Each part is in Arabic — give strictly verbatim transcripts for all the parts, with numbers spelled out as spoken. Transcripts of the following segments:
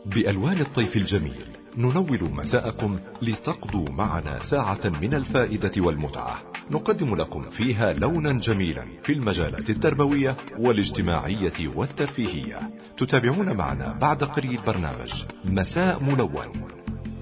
بألوان الطيف الجميل ننور مساءكم لتقضوا معنا ساعة من الفائدة والمتعة، نقدم لكم فيها لونا جميلا في المجالات التربوية والاجتماعية والترفيهية. تتابعون معنا بعد قليل برنامج مساء ملون.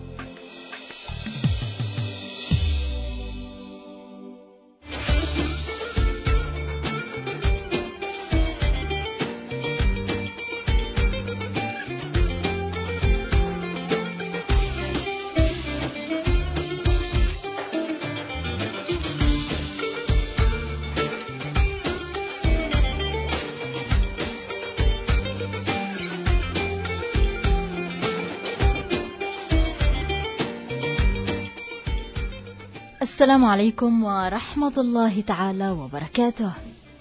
السلام عليكم ورحمة الله تعالى وبركاته.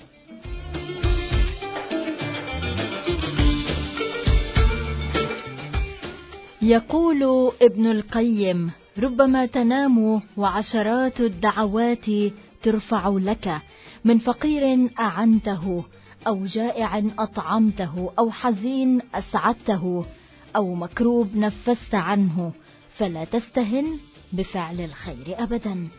يقول ابن القيم: ربما تنام وعشرات الدعوات ترفع لك، من فقير أعنته، أو جائع أطعمته، أو حزين أسعدته، أو مكروب نفست عنه، فلا تستهن بفعل الخير أبدا.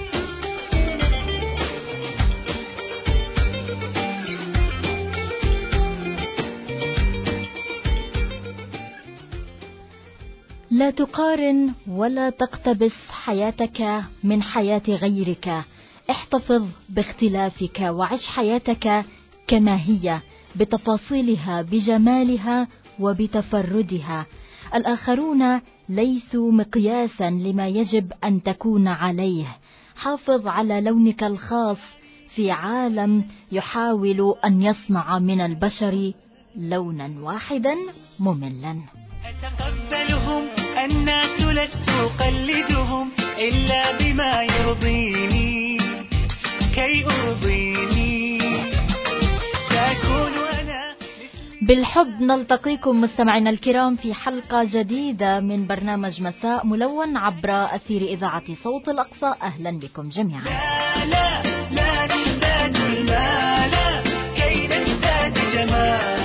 لا تقارن ولا تقتبس حياتك من حياة غيرك، احتفظ باختلافك وعش حياتك كما هي، بتفاصيلها، بجمالها وبتفردها. الآخرون ليسوا مقياسا لما يجب أن تكون عليه. حافظ على لونك الخاص في عالم يحاول أن يصنع من البشر لونا واحدا مملا. أتقبلهم الناس لست أقلدهم إلا بما يرضيني كي أرضيني سأكون أنا. بالحب نلتقيكم مستمعينا الكرام في حلقة جديدة من برنامج مساء ملون عبر أثير إذاعة صوت الأقصى. أهلا بكم جميعا. لا لا لا نزداد المال كي نزداد جمالا.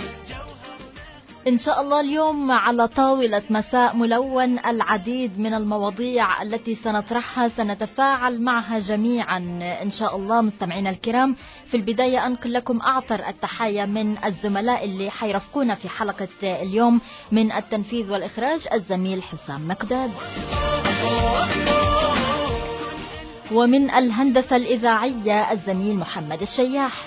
إن شاء الله اليوم على طاولة مساء ملون العديد من المواضيع التي سنطرحها، سنتفاعل معها جميعا إن شاء الله مستمعينا الكرام. في البداية أنقل لكم أعطر التحايا من الزملاء اللي حيرفقونا في حلقة اليوم. من التنفيذ والإخراج الزميل حسام مقداد، ومن الهندسة الإذاعية الزميل محمد الشياح،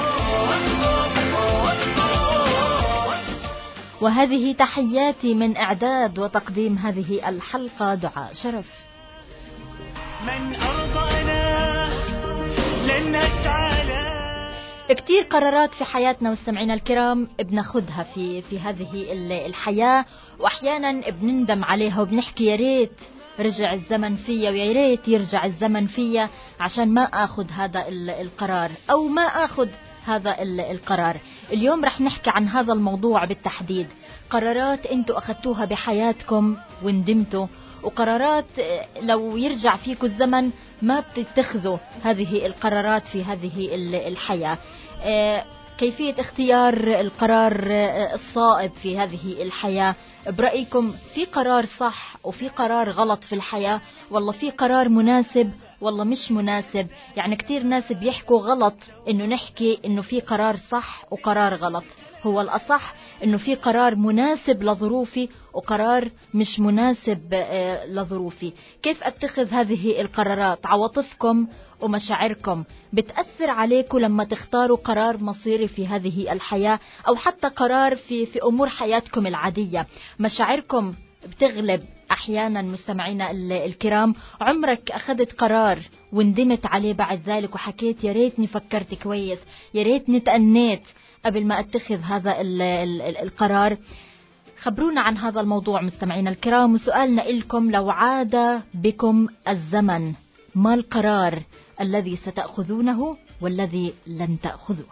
وهذه تحياتي من إعداد وتقديم هذه الحلقة دعاء شرف. من أرضانا لن نسعى لا. كتير قرارات في حياتنا مستمعينا الكرام بناخدها في في هذه الحياة، وأحيانا بنندم عليها وبنحكي يا ريت رجع الزمن فيا، ويا ريت يرجع الزمن فيا عشان ما أخذ هذا القرار أو ما أخذ هذا القرار. اليوم رح نحكي عن هذا الموضوع بالتحديد. قرارات انتوا أخذتوها بحياتكم وندمتوا، وقرارات لو يرجع فيكم الزمن ما بتتخذوا هذه القرارات في هذه الحياة. كيفية اختيار القرار الصائب في هذه الحياة؟ برأيكم في قرار صح وفي قرار غلط في الحياة، والله في قرار مناسب والله مش مناسب؟ يعني كتير ناس بيحكوا غلط انه نحكي انه في قرار صح وقرار غلط. هو الأصح انه في قرار مناسب لظروفي وقرار مش مناسب لظروفي. كيف اتخذ هذه القرارات؟ عواطفكم ومشاعركم بتأثر عليكم لما تختاروا قرار مصيري في هذه الحياة، أو حتى قرار في في أمور حياتكم العادية. مشاعركم بتغلب أحيانا مستمعينا الكرام. عمرك أخذت قرار وندمت عليه بعد ذلك وحكيت يا ريتني فكرت كويس، يا ريتني تأنيت قبل ما أتخذ هذا ال ال ال القرار؟ خبرونا عن هذا الموضوع مستمعينا الكرام. وسؤالنا إلكم: لو عاد بكم الزمن ما القرار الذي ستأخذونه والذي لن تأخذوه؟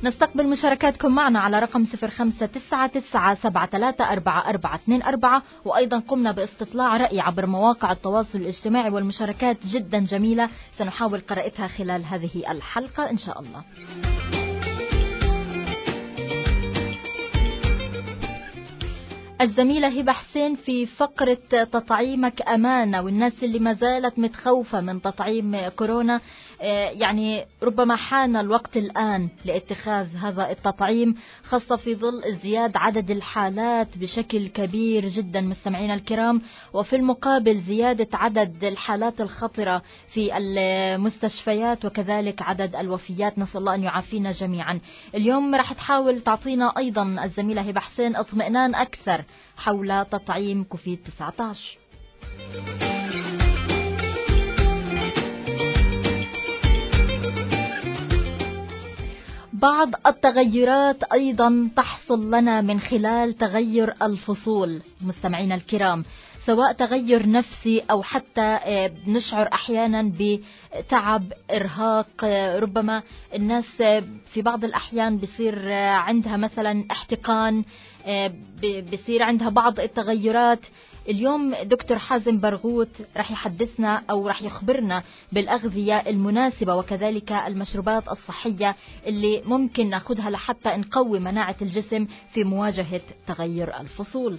نستقبل مشاركاتكم معنا على رقم صفر خمسة تسعة تسعة سبعة ثلاثة أربعة أربعة اثنين أربعة، وأيضا قمنا باستطلاع رأي عبر مواقع التواصل الاجتماعي، والمشاركات جدا جميلة سنحاول قراءتها خلال هذه الحلقة إن شاء الله. الزميلة هبة حسين في فقرة تطعيمك أمانة، والناس اللي ما زالت متخوفة من تطعيم كورونا، يعني ربما حان الوقت الآن لاتخاذ هذا التطعيم، خاصة في ظل ازدياد عدد الحالات بشكل كبير جدا مستمعينا الكرام، وفي المقابل زيادة عدد الحالات الخطرة في المستشفيات وكذلك عدد الوفيات، نسأل الله أن يعافينا جميعا. اليوم راح تحاول تعطينا أيضا الزميلة هبة حسين اطمئنان أكثر حول تطعيم كوفيد تسعة عشر. بعض التغيرات أيضا تحصل لنا من خلال تغير الفصول مستمعينا الكرام، سواء تغير نفسي أو حتى نشعر أحيانا بتعب، إرهاق، ربما الناس في بعض الأحيان بصير عندها مثلا احتقان، بصير عندها بعض التغيرات. اليوم دكتور حازم برغوت رح يحدثنا أو رح يخبرنا بالأغذية المناسبة وكذلك المشروبات الصحية اللي ممكن ناخدها لحتى نقوي مناعة الجسم في مواجهة تغير الفصول.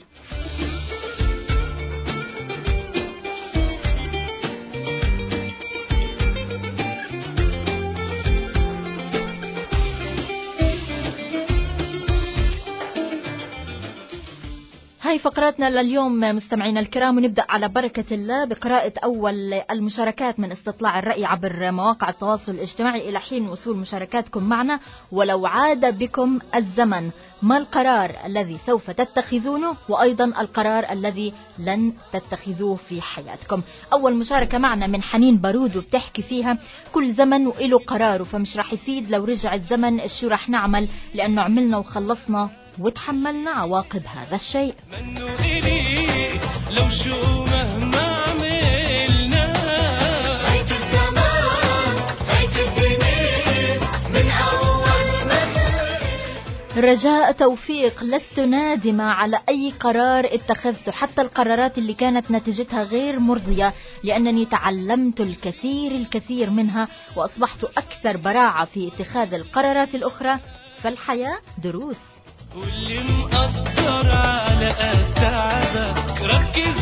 هاي فقراتنا لليوم مستمعينا الكرام، ونبدأ على بركة الله بقراءة أول المشاركات من استطلاع الرأي عبر مواقع التواصل الاجتماعي إلى حين وصول مشاركاتكم معنا. ولو عاد بكم الزمن، ما القرار الذي سوف تتخذونه وأيضا القرار الذي لن تتخذوه في حياتكم؟ أول مشاركة معنا من حنين بارود وبتحكي فيها كل زمن وإله قراره، فمش رح يفيد لو رجع الزمن شو رح نعمل، لأنه عملنا وخلصنا وتحملنا عواقب هذا الشيء. منو إلي لو شو مهما عملنا، هيك الزمان هيك الدنيا من أول ما. رجاء توفيق، لست نادمة على أي قرار اتخذته، حتى القرارات اللي كانت نتيجتها غير مرضية، لأنني تعلمت الكثير الكثير منها وأصبحت أكثر براعة في اتخاذ القرارات الأخرى، فالحياة دروس. واللي مقدر على أتعبك ركز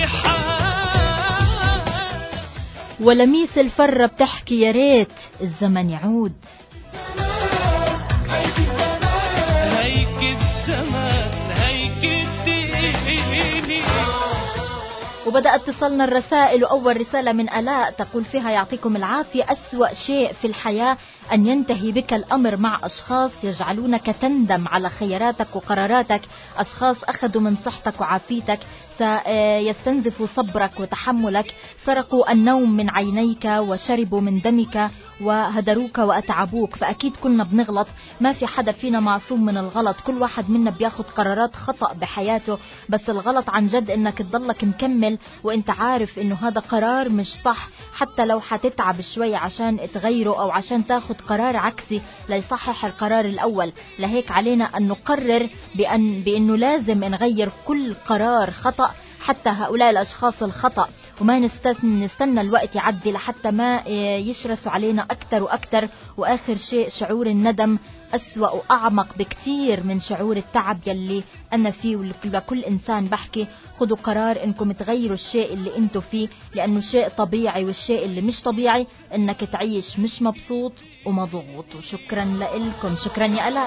بحال. ولميس الفرة بتحكي يا ريت الزمن يعود. هيك الزمان هيك الزمان هيك الدنيا. وبدأ اتصلنا الرسائل، وأول رسالة من آلاء تقول فيها يعطيكم العافية، أسوأ شيء في الحياة أن ينتهي بك الأمر مع أشخاص يجعلونك تندم على خياراتك وقراراتك، أشخاص أخذوا من صحتك وعافيتك، سيستنزفوا صبرك وتحملك، سرقوا النوم من عينيك وشربوا من دمك وهدروك وأتعبوك. فأكيد كنا بنغلط، ما في حدا فينا معصوم من الغلط، كل واحد منا بياخد قرارات خطأ بحياته، بس الغلط عن جد إنك تضلك مكمل وإنت عارف إنه هذا قرار مش صح، حتى لو حتتعب شوي عشان تغيره أو عشان تاخد قرار عكسي ليصحح القرار الأول. لهيك علينا أن نقرر بأن بأنه لازم نغير كل قرار خطأ، حتى هؤلاء الأشخاص الخطأ، وما نستنى, نستنى الوقت يعدي لحتى ما يشرسوا علينا أكتر وأكتر. وآخر شيء شعور الندم أسوأ وأعمق بكتير من شعور التعب يلي أنا فيه. ولكل إنسان بحكي خدوا قرار إنكم تغيروا الشيء اللي أنتوا فيه، لأنه شيء طبيعي، والشيء اللي مش طبيعي إنك تعيش مش مبسوط ومضغوط. وشكرا لكم، شكرا يا آلاء.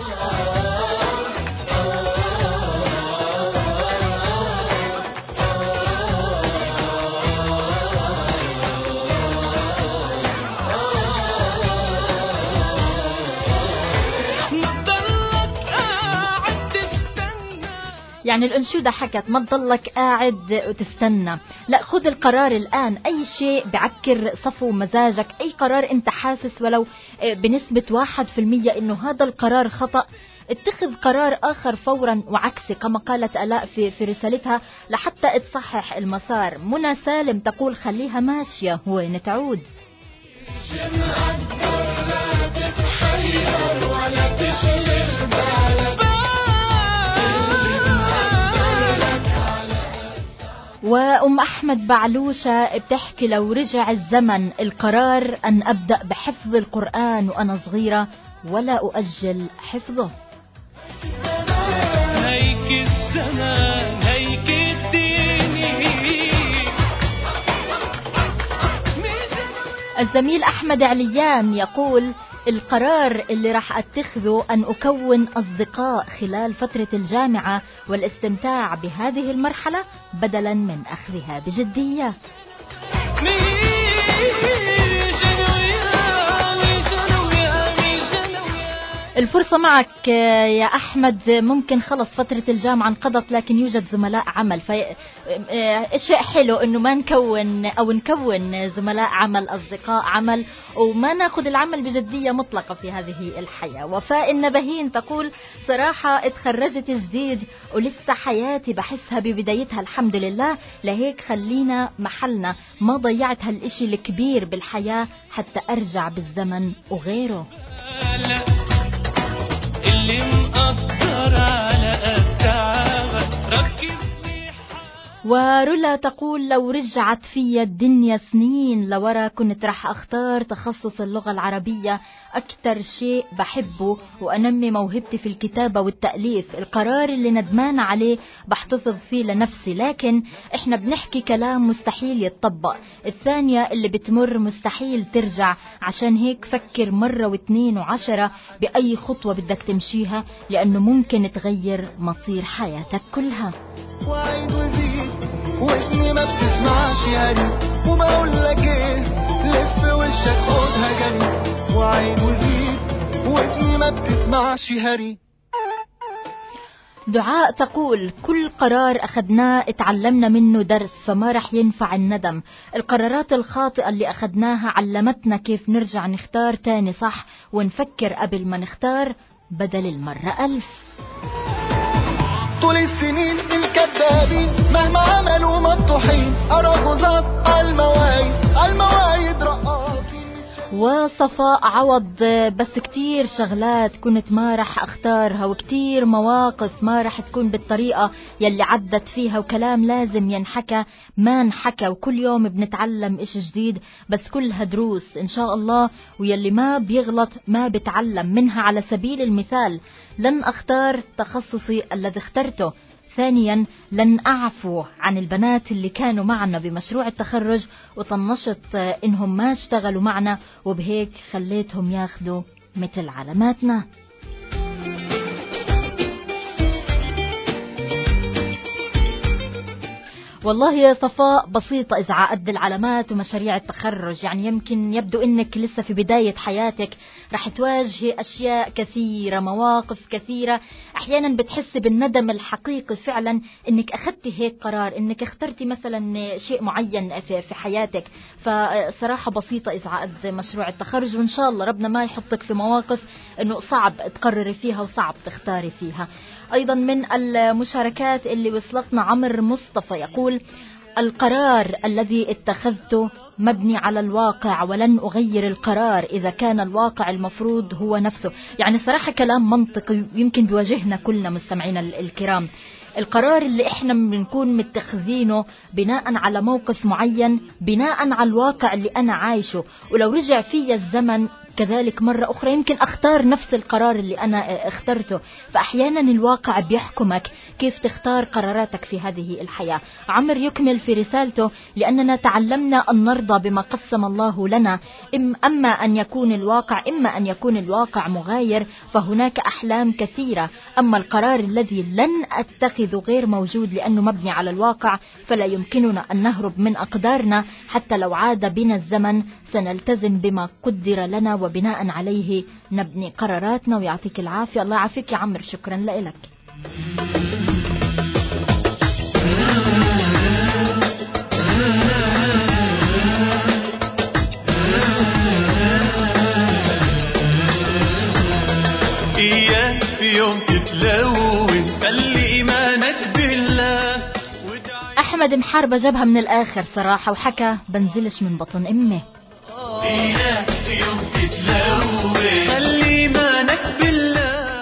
يعني الأنشودة حكت ما تضلك قاعد وتستنى، لا، خذ القرار الآن. أي شيء بعكر صفو مزاجك، أي قرار أنت حاسس ولو بنسبة واحد في المية إنه هذا القرار خطأ، اتخذ قرار آخر فورا وعكسي كما قالت آلاء في, في رسالتها لحتى تصحح المسار. منى سالم تقول خليها ماشية وين تعود. لا تتحير ولا وأم أحمد بعلوشة بتحكي لو رجع الزمن القرار أن أبدأ بحفظ القرآن وأنا صغيرة ولا أؤجل حفظه. هيك الزمان هيك الديني. الزميل أحمد عليان يقول القرار اللي راح أتخذه أن أكون أصدقاء خلال فترة الجامعة والاستمتاع بهذه المرحلة بدلا من أخذها بجدية. الفرصة معك يا أحمد. ممكن خلص فترة الجامعة انقضت لكن يوجد زملاء عمل، فشيء حلو إنه ما نكون أو نكون زملاء عمل أصدقاء عمل وما ناخذ العمل بجدية مطلقة في هذه الحياة. وفاء النبهين تقول صراحة اتخرجت جديد ولسه حياتي بحسها ببدايتها الحمد لله، لهيك خلينا محلنا، ما ضيعت هالإشي الكبير بالحياة حتى أرجع بالزمن وغيره. اللي مقدر على التعب ركز. ورولا تقول لو رجعت في الدنيا سنين لورا كنت رح أختار تخصص اللغة العربية، أكتر شيء بحبه وأنمي موهبتي في الكتابة والتأليف. القرار اللي ندمان عليه بحتفظ فيه لنفسي، لكن إحنا بنحكي كلام مستحيل يتطبق، الثانية اللي بتمر مستحيل ترجع، عشان هيك فكر مرة واثنين وعشرة بأي خطوة بدك تمشيها، لأنه ممكن تغير مصير حياتك كلها. وعيد وزيد واسمي ما بتسمعش هري، وبقول لك ايه لف وشك خدها جري. وعيد وزيد واسمي ما بتسمعش هري. دعاء تقول كل قرار أخذناه اتعلمنا منه درس، فما رح ينفع الندم. القرارات الخاطئة اللي أخذناها علمتنا كيف نرجع نختار تاني صح ونفكر قبل ما نختار بدل المرة ألف. طول السنين الكذابين مهما عملوا مفتوحين، أراجوزات عالموايد عالموايد رقاصين. وصفاء عوض بس كتير شغلات كنت ما رح اختارها، وكتير مواقف ما رح تكون بالطريقة يلي عدت فيها، وكلام لازم ينحكى ما انحكى، وكل يوم بنتعلم إشي جديد، بس كلها دروس إن شاء الله، ويلي ما بيغلط ما بتعلم منها. على سبيل المثال لن أختار تخصصي الذي اخترته. ثانيا لن أعفو عن البنات اللي كانوا معنا بمشروع التخرج وطنشت إنهم ما اشتغلوا معنا، وبهيك خليتهم ياخدوا مثل علاماتنا. والله يا صفاء بسيطة إذا عقد العلامات ومشاريع التخرج، يعني يمكن يبدو إنك لسه في بداية حياتك، رح تواجهي أشياء كثيرة مواقف كثيرة، أحيانا بتحس بالندم الحقيقي فعلا إنك أخذتي هيك قرار، إنك اخترتي مثلا شيء معين في حياتك. فصراحة بسيطة إذا عقد مشروع التخرج، وإن شاء الله ربنا ما يحطك في مواقف إنه صعب تقرري فيها وصعب تختاري فيها. أيضا من المشاركات اللي وصلتنا عمر مصطفى يقول القرار الذي اتخذته مبني على الواقع ولن أغير القرار إذا كان الواقع المفروض هو نفسه. يعني صراحة كلام منطقي يمكن بيواجهنا كلنا مستمعينا الكرام. القرار اللي احنا بنكون متخذينه بناء على موقف معين، بناء على الواقع اللي أنا عايشه، ولو رجع فيا الزمن كذلك مرة أخرى يمكن أختار نفس القرار اللي أنا اخترته. فأحيانا الواقع بيحكمك كيف تختار قراراتك في هذه الحياة. عمر يكمل في رسالته لأننا تعلمنا أن نرضى بما قسم الله لنا، أما أن يكون الواقع إما أن يكون الواقع مغاير فهناك أحلام كثيرة، أما القرار الذي لن أتخذ غير موجود لأنه مبني على الواقع، فلا يمكننا أن نهرب من أقدارنا حتى لو عاد بنا الزمن، سنلتزم بما قدر لنا وبناء عليه نبني قراراتنا. ويعطيك العافية. الله يعافيك يا عمر، شكرا لك. إياك في يوم تتلون خلي إيمانك بالله. أحمد محاربة جابها من الآخر صراحة وحكى بنزلش من بطن أمي. إياك في يوم تتلون خلي إيمانك بالله.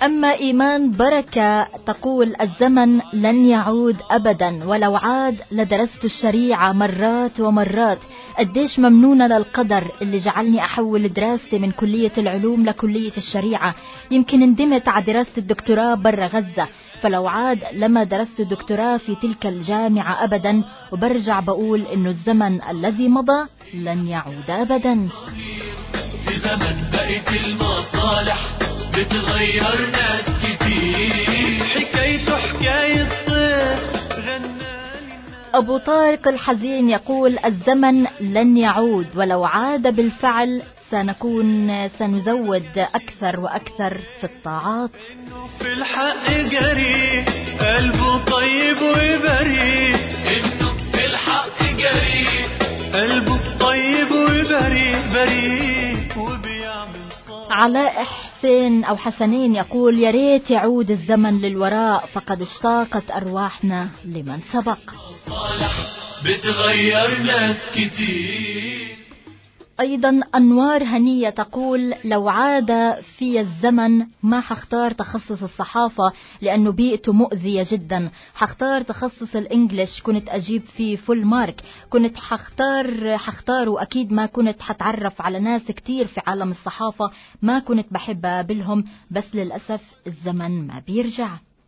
أما إيمان بركة تقول الزمن لن يعود أبدا، ولو عاد لدرست الشريعة مرات ومرات. قديش ممنونة للقدر اللي جعلني أحول دراستي من كلية العلوم لكلية الشريعة. يمكن ندمت على دراسة الدكتوراه برا غزة، فلو عاد لما درست الدكتوراه في تلك الجامعة أبدا. وبرجع بقول إنه الزمن الذي مضى لن يعود أبدا. في زمن بقت المصالح بتغير ناس كتير، حكايته حكاية طيف غناني. أبو طارق الحزين يقول الزمن لن يعود، ولو عاد بالفعل سنكون سنزود أكثر وأكثر في الطاعات. في الحق جري قلبه طيب وبريء، إنه في الحق جري قلبه طيب وبريء بريء وبيعمل صالح. علاء حسين أو حسنين يقول يا ريت يعود الزمن للوراء، فقد اشتاقت أرواحنا لمن سبق. صالح بتغير ناس كتير. أيضا أنوار هنية تقول لو عاد في الزمن ما حختار تخصص الصحافة لأنه بيئته مؤذية جدا. حختار تخصص الإنجليش، كنت أجيب فيه فول مارك. كنت حختار حختار وأكيد ما كنت حتعرف على ناس كتير في عالم الصحافة ما كنت بحب أقابلهم، بس للأسف الزمن ما بيرجع.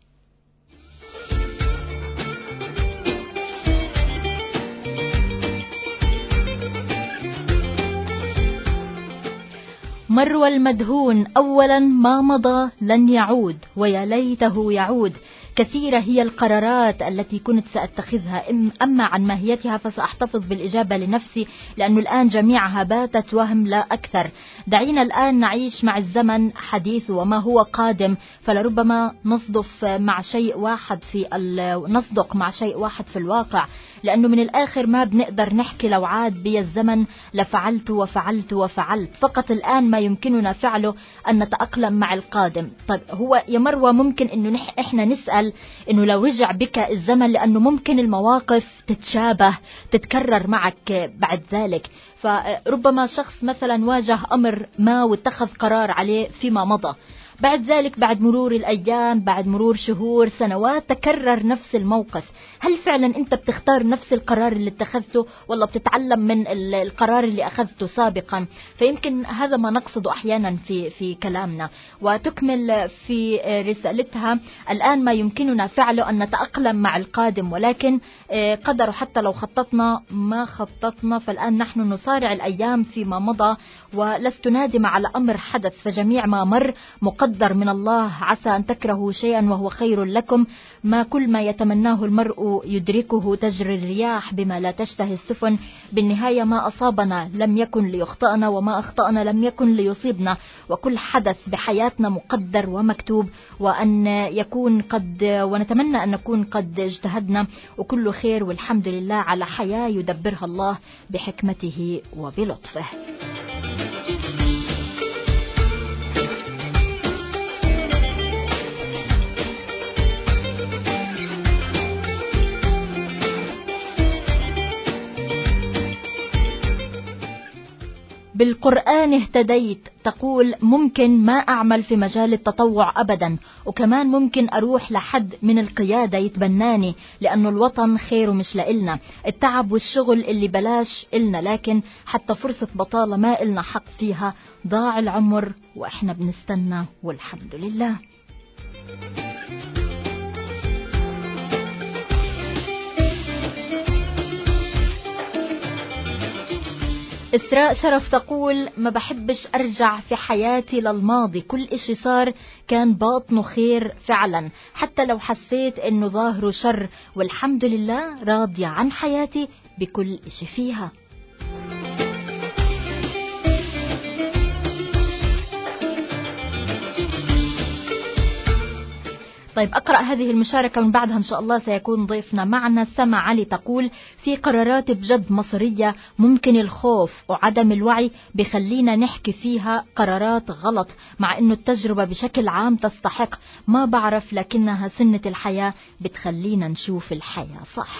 مروى المدهون أولا ما مضى لن يعود ويا ليته يعود. كثيرة هي القرارات التي كنت سأتخذها، أما عن ماهيتها فسأحتفظ بالإجابة لنفسي لأنه الآن جميعها باتت وهم لا أكثر. دعينا الآن نعيش مع الزمن حديث وما هو قادم، فلربما نصدف مع شيء واحد في نصدق مع شيء واحد في الواقع، لأنه من الآخر ما بنقدر نحكي لو عاد بي الزمن لفعلت وفعلت وفعلت. فقط الآن ما يمكننا فعله أن نتأقلم مع القادم. طيب هو يا مروة ممكن إنه نح إحنا نسأل إنه لو رجع بك الزمن، لأنه ممكن المواقف تتشابه تتكرر معك بعد ذلك. فربما شخص مثلا واجه أمر ما واتخذ قرار عليه فيما مضى، بعد ذلك بعد مرور الأيام بعد مرور شهور سنوات تكرر نفس الموقف. هل فعلا أنت بتختار نفس القرار اللي اتخذته ولا بتتعلم من القرار اللي أخذته سابقا؟ فيمكن هذا ما نقصد أحيانا في في كلامنا. وتكمل في رسالتها الآن ما يمكننا فعله أن نتأقلم مع القادم، ولكن قدر حتى لو خططنا ما خططنا، فالآن نحن نصارع الأيام فيما مضى. ولست نادمة على أمر حدث، فجميع ما مر مقدر من الله. عسى أن تكرهوا شيئا وهو خير لكم، ما كل ما يتمناه المرء يدركه، تجري الرياح بما لا تشتهي السفن. بالنهاية ما أصابنا لم يكن ليخطئنا وما أخطأنا لم يكن ليصيبنا، وكل حدث بحياتنا مقدر ومكتوب، وأن يكون قد ونتمنى أن نكون قد اجتهدنا، وكل خير والحمد لله على حياة يدبرها الله بحكمته وبلطفه. بالقرآن اهتديت تقول ممكن ما أعمل في مجال التطوع أبدا، وكمان ممكن أروح لحد من القيادة يتبناني، لأنه الوطن خير مش لإلنا. التعب والشغل اللي بلاش إلنا، لكن حتى فرصة بطالة ما إلنا حق فيها. ضاع العمر وإحنا بنستنى والحمد لله. إسراء شرف تقول ما بحبش أرجع في حياتي للماضي، كل إشي صار كان باطنه خير فعلا، حتى لو حسيت إنه ظاهره شر، والحمد لله راضية عن حياتي بكل إشي فيها. طيب أقرأ هذه المشاركة ومن بعدها إن شاء الله سيكون ضيفنا معنا. سما علي تقول في قرارات بجد مصيرية ممكن الخوف وعدم الوعي بخلينا نحكي فيها قرارات غلط، مع إنه التجربة بشكل عام تستحق. ما بعرف لكنها سنة الحياة بتخلينا نشوف الحياة صح.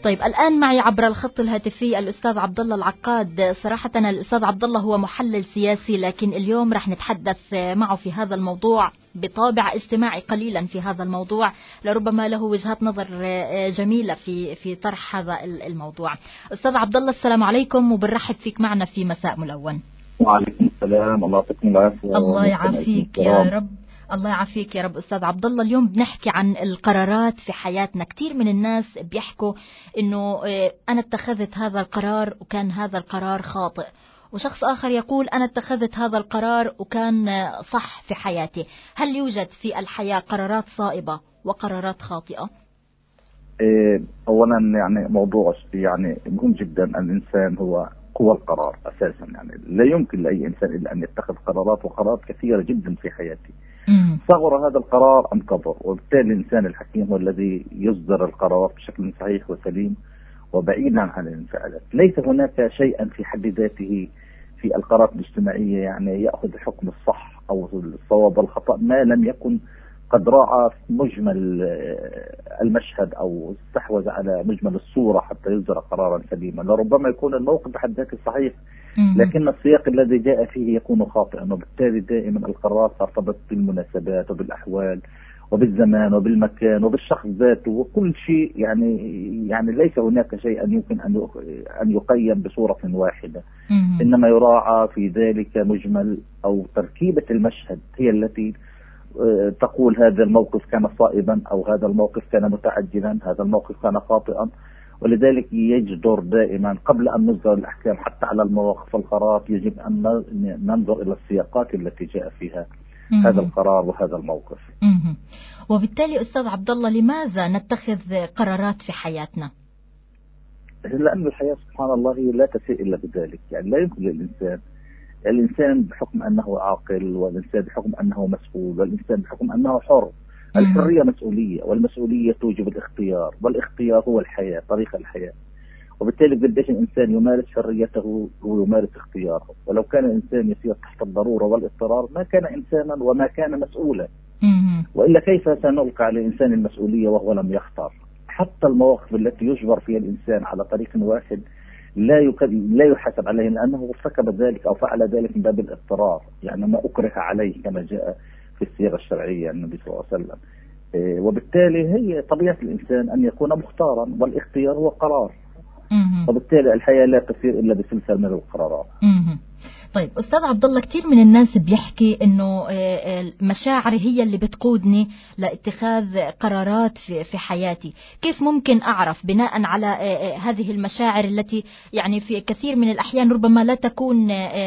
طيب الآن معي عبر الخط الهاتفي الأستاذ عبد الله العقاد. صراحة الأستاذ عبد الله هو محلل سياسي، لكن اليوم رح نتحدث معه في هذا الموضوع بطابع اجتماعي قليلا في هذا الموضوع، لربما له وجهات نظر جميلة في في طرح هذا الموضوع. أستاذ عبد الله السلام عليكم، وبنرحب فيك معنا في مساء ملون. وعليكم السلام، الله يعطيكم العافية. الله يعافيك يا رب. الله يعافيك يا رب. أستاذ عبد الله، اليوم بنحكي عن القرارات في حياتنا. كثير من الناس بيحكوا إنه أنا اتخذت هذا القرار وكان هذا القرار خاطئ، وشخص آخر يقول أنا اتخذت هذا القرار وكان صح في حياتي. هل يوجد في الحياة قرارات صائبة وقرارات خاطئة؟ أولا يعني موضوع يعني مهم جدا. الإنسان هو قوى القرار أساسا، يعني لا يمكن لأي إنسان إلا أن يتخذ قرارات، وقرارات كثيرة جدا في حياته. صغر هذا القرار أم كبر، وبالتالي الإنسان الحكيم هو الذي يصدر القرارات بشكل صحيح وسليم وبعيدا عن الانفعالات. ليس هناك شيئا في حد ذاته في القرارات الاجتماعية يعني يأخذ حكم الصح أو الصواب والخطأ ما لم يكن قد راعى مجمل المشهد أو استحوذ على مجمل الصورة حتى يصدر قرارا سليما. لربما يكون الموقف بحد ذاته صحيح، لكن السياق الذي جاء فيه يكون خاطئا، وبالتالي دائما القرارات ترتبط بالمناسبات وبالأحوال وبالزمان وبالمكان وبالشخص ذاته وكل شيء. يعني يعني ليس هناك شيء أن يمكن أن أن يقيم بصورة واحدة، إنما يراعى في ذلك مجمل أو تركيبة المشهد هي التي تقول هذا الموقف كان صائبا أو هذا الموقف كان متعجلا، هذا الموقف كان خاطئا. ولذلك يجدر دائما قبل أن نصدر الأحكام حتى على المواقف والقرارات يجب أن ننظر إلى السياقات التي جاء فيها مم. هذا القرار وهذا الموقف. مم. وبالتالي أستاذ عبد الله، لماذا نتخذ قرارات في حياتنا؟ لأن الحياة سبحان الله لا تسيء إلا بذلك. يعني لا يمكن للإنسان الإنسان بحكم أنه عاقل، والإنسان بحكم أنه مسؤول، والإنسان بحكم أنه حر. الحرية مسؤولية، والمسؤولية توجب الاختيار، والاختيار هو الحياة، طريق الحياة. وبالتالي قديش الإنسان يمارس حريته ويمارس اختياره. ولو كان الإنسان يسير تحت الضرورة والاضطرار ما كان إنسانا وما كان مسؤولا. وإلا كيف سنلقى على الإنسان المسؤولية وهو لم يختار؟ حتى المواقف التي يجبر فيها الإنسان على طريق واحد لا يك... لا يحاسب عليه لأنه ارتكب ذلك أو فعل ذلك من باب الاضطرار، يعني ما أكره عليه كما جاء في السيرة الشرعية عن النبي صلى الله عليه وسلم. إيه وبالتالي هي طبيعة الإنسان أن يكون مختارا، والاختيار هو قرار. وبالتالي الحياة لا تسير إلا بسلسلة من القرارات. طيب أستاذ عبد الله، كثير من الناس بيحكي إنه مشاعري هي اللي بتقودني لاتخاذ قرارات في في حياتي. كيف ممكن أعرف بناء على هذه المشاعر التي يعني في كثير من الأحيان ربما لا تكون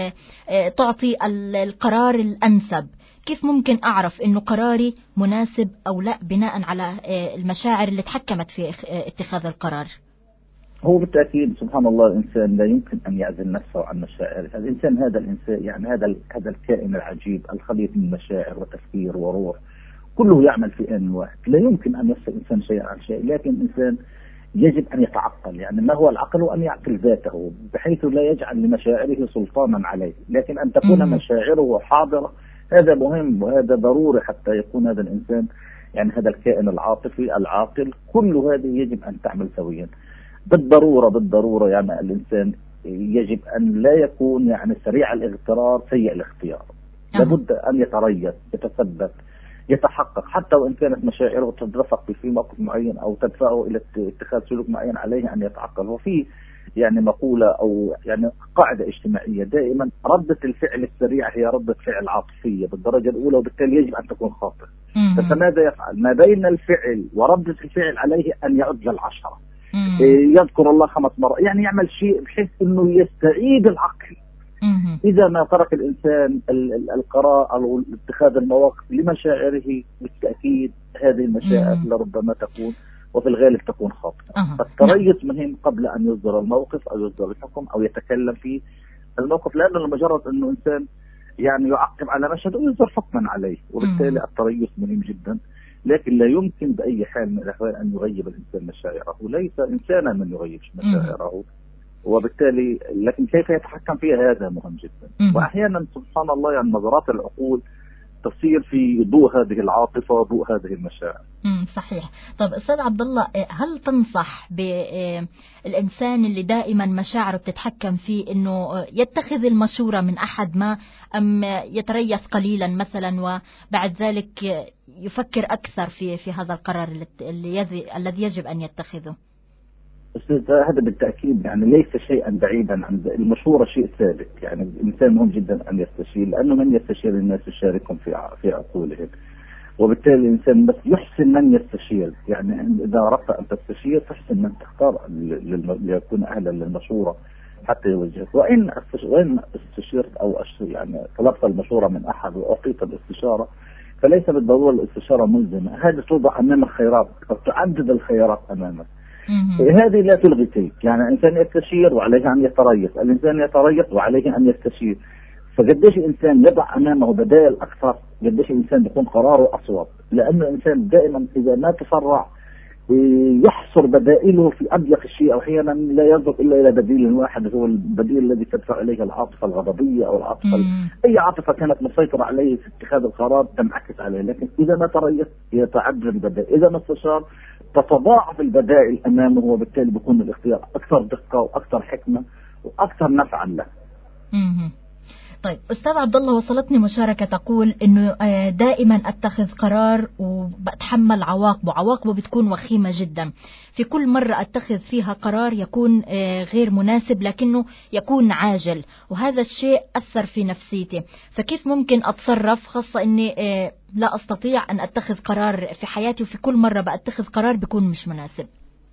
تعطي القرار الأنسب؟ كيف ممكن أعرف إنه قراري مناسب أو لا بناء على المشاعر اللي تحكمت في اتخاذ القرار؟ هو بالتأكيد سبحان الله الإنسان لا يمكن أن يعزل نفسه عن مشاعره. الإنسان هذا الإنسان يعني هذا هذا الكائن العجيب الخليط من مشاعر وتفكير وروح، كله يعمل في آن واحد. لا يمكن أن يفصل الإنسان شيئا عن شيء، لكن الإنسان يجب أن يتعقل. يعني ما هو العقل؟ وأن يعقل ذاته بحيث لا يجعل لمشاعره سلطانا عليه، لكن أن تكون مشاعره حاضرة هذا مهم وهذا ضروري حتى يكون هذا الإنسان يعني هذا الكائن العاطفي العاقل. كل هذه يجب أن تعمل سويا بالضرورة. بالضرورة يعني الإنسان يجب أن لا يكون يعني سريع الاغترار سيء الاختيار. أه. لابد أن يتريث، يتثبت، يتحقق، حتى وإن كانت مشاعره تدفق في موقف معين أو تدفعه إلى اتخاذ سلوك معين عليه أن يتعقل. وفي يعني مقولة أو يعني قاعدة اجتماعية دائما ردة الفعل السريعة هي ردة فعل عاطفية بالدرجة الأولى، وبالتالي يجب أن تكون خاطئة. فماذا يفعل؟ ما بين الفعل وردة الفعل عليه أن يعد للعشرة، يذكر الله خمس مرات، يعني يعمل شيء بحيث أنه يستعيد العقل. إذا ما ترك الإنسان القرار أو اتخاذ المواقف لمشاعره بالتأكيد هذه المشاعر لربما تكون وفي الغالب تكون خاطئة. أه. فالتريث مهم قبل أن يصدر الموقف أو يصدر الحكم أو يتكلم في الموقف، لأنه لمجرد أنه إنسان يعني يعقب على مشهد ويصدر حكما عليه، وبالتالي التريث مهم جدا. لكن لا يمكن بأي حال من الأحوال أن يغيب الإنسان مشاعره، ليس إنسانا من يغيب مشاعره، وبالتالي لكن كيف يتحكم فيها هذا مهم جدا. وأحيانا سبحان الله يعني نظرات العقول تصير في ضوء هذه العاطفة وضوء هذه المشاعر. امم صحيح. طب استاذ عبد الله، هل تنصح بالانسان اللي دائما مشاعره بتتحكم فيه انه يتخذ المشورة من احد ما، ام يتريث قليلا مثلا وبعد ذلك يفكر اكثر في في هذا القرار اللي الذي يجب ان يتخذه؟ أستاذ هذا بالتأكيد يعني ليس شيئا بعيدا عن المشورة، شيء ثابت. يعني الإنسان مهم جدا أن يستشير، لأنه من يستشير الناس يشاركهم في في عقولهم، وبالتالي الإنسان بس يحسن من يستشير. يعني إذا أردت أن تستشير تحسن من تختار ليكون أهلا للمشورة حتى يوجهك. وإن وإن استشيرت أو يعني طلبت المشورة من أحد وأعطيت الاستشارة، فليس بالضرورة الاستشارة ملزمة. هذه توضع أمامك خيارات، قد تعدد الخيارات أمامك. هذه لا تلغي شيء. يعني الإنسان يستشير وعليه أن يتريث، الإنسان يتريث وعليه أن يستشير. فقديش الإنسان يضع أمامه بدائل أكثر، قديش الإنسان يكون قراره أصوب. لأن الإنسان دائما إذا ما تسرع يحصر بدائله في أضيق الشيء، أو أحيانا لا يصل إلا إلى بديل واحد، هو البديل الذي تدفع إليه العاطفة الغضبية أو العاطفة أي عاطفة كانت مسيطرة عليه في اتخاذ القرار تنعكس عليه. لكن إذا ما تريث يتعدد البدائل، إذا ما استشار تتضاعف البدائل أمامه، وبالتالي بيكون الاختيار أكثر دقة وأكثر حكمة وأكثر نفعا له. طيب أستاذ عبد الله، وصلتني مشاركة تقول إنه دائما أتخذ قرار وبتحمل عواقبه، عواقبه بتكون وخيمة جدا. في كل مرة أتخذ فيها قرار يكون غير مناسب لكنه يكون عاجل، وهذا الشيء أثر في نفسيتي. فكيف ممكن أتصرف، خاصة إني لا أستطيع أن أتخذ قرار في حياتي وفي كل مرة بأتخذ قرار بيكون مش مناسب؟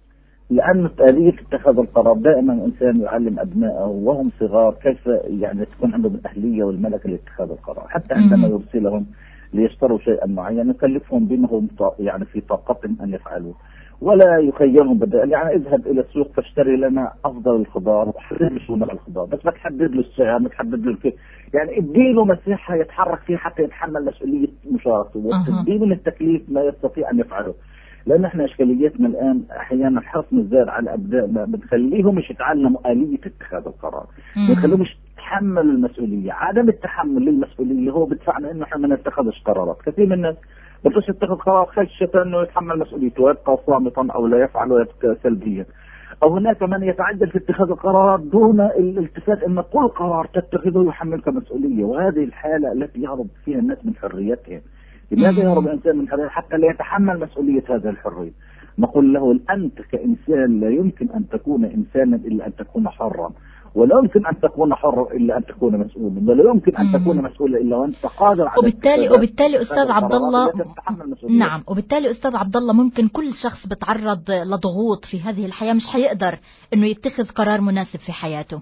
لأن آلية اتخاذ القرار دائما الإنسان يعلم أبنائه وهم صغار كيف يعني تكون عندهم الأهلية والملكة لاتخاذ القرار. حتى عندما يرسلهم ليشتروا شيئا معينا يكلفهم بما هو يعني في طاقتهم أن يفعلوا، ولا يخيرهم بدائل. يعني اذهب إلى السوق فاشتري لنا أفضل الخضار وحدد شو نوع الخضار، بس ما تحدد له السعر، ما تحدد له الكيف. يعني اديله مساحة يتحرك فيها حتى يتحمل مسؤولية مشاركته، وتديله من التكليف ما يستطيع أن يفعله. لأن احنا اشكاليتنا الآن احيانا حرص الزاد على ابنائنا، بنخليهم مش يتعلموا آلية اتخاذ القرار، بنخليهم مش يتحملوا المسؤولية. عدم التحمل للمسؤولية هو بدفعنا انه احنا ما نتخذش قرارات. كثير من الناس بطلش يتخذ قرار خشية انه يتحمل مسؤوليته ويبقى صامتا او لا يفعل ويبقى سلبيا. او هناك من يتعجل في اتخاذ القرارات دون الالتفات ان كل قرار تتخذه يحملك مسؤولية، وهذه الحالة التي يهرب فيها الناس من حريتهم. لماذا يهرب الإنسان من حريته؟ حتى لا يتحمل مسؤولية هذه الحرية. نقول له أنت كإنسان لا يمكن أن تكون إنسانا إلا أن تكون حرا، ولا يمكن أن تكون حرا إلا أن تكون مسؤولا، ولا يمكن أن تكون مسؤولا إلا وأنت قادر على. وبالتالي وبالتالي أستاذ عبد الله، نعم، وبالتالي أستاذ عبد الله ممكن كل شخص بتعرض لضغوط في هذه الحياة مش حيقدر إنه يتخذ قرار مناسب في حياته.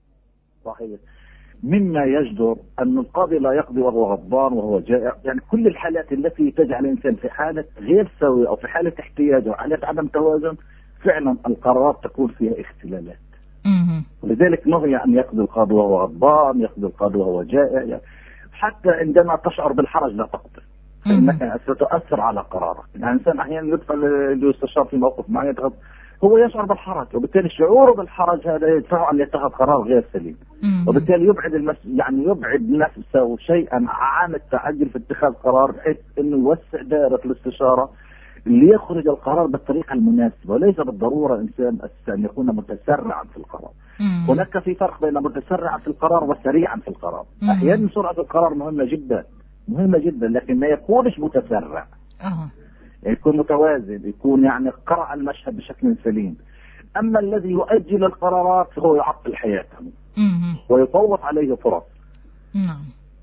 صحيح. مما يجدر أن القاضي لا يقضي وهو غضبان وهو جائع. يعني كل الحالات التي تجعل الإنسان في حالة غير سوي أو في حالة احتياج أو حالة عدم توازن فعلا القرارات تكون فيها اختلالات. ولذلك نهي أن يقضي القاضي وهو غضبان، يقضي القاضي وهو جائع. يعني حتى عندما تشعر بالحرج لا تقضي، فإنك ستؤثر على قرارك. يعني الإنسان أحيانا يدخل يستشار في موقف معين هو يشعر بالحرج، وبالتالي شعوره بالحرج هذا يدفعه أن يتخذ قرار غير سليم، وبالتالي يبعد المس... يعني يبعد نفسه شيئا عن التعجل في اتخاذ قرار، بحيث انه يوسع دائرة الاستشارة ليخرج القرار بالطريقة المناسبة، وليس بالضرورة انسان ان يكون متسرعا في القرار. مم. هناك في فرق بين متسرعا في القرار وسريعا في القرار. مم. احيانا سرعة القرار مهمة جدا مهمة جدا، لكن ما يكونش متسرع. أه. يكون متوازن، يكون يعني قرأ المشهد بشكل سليم. أما الذي يؤجل القرارات فهو يعطل حياته ويفوت عليه فرص. نعم.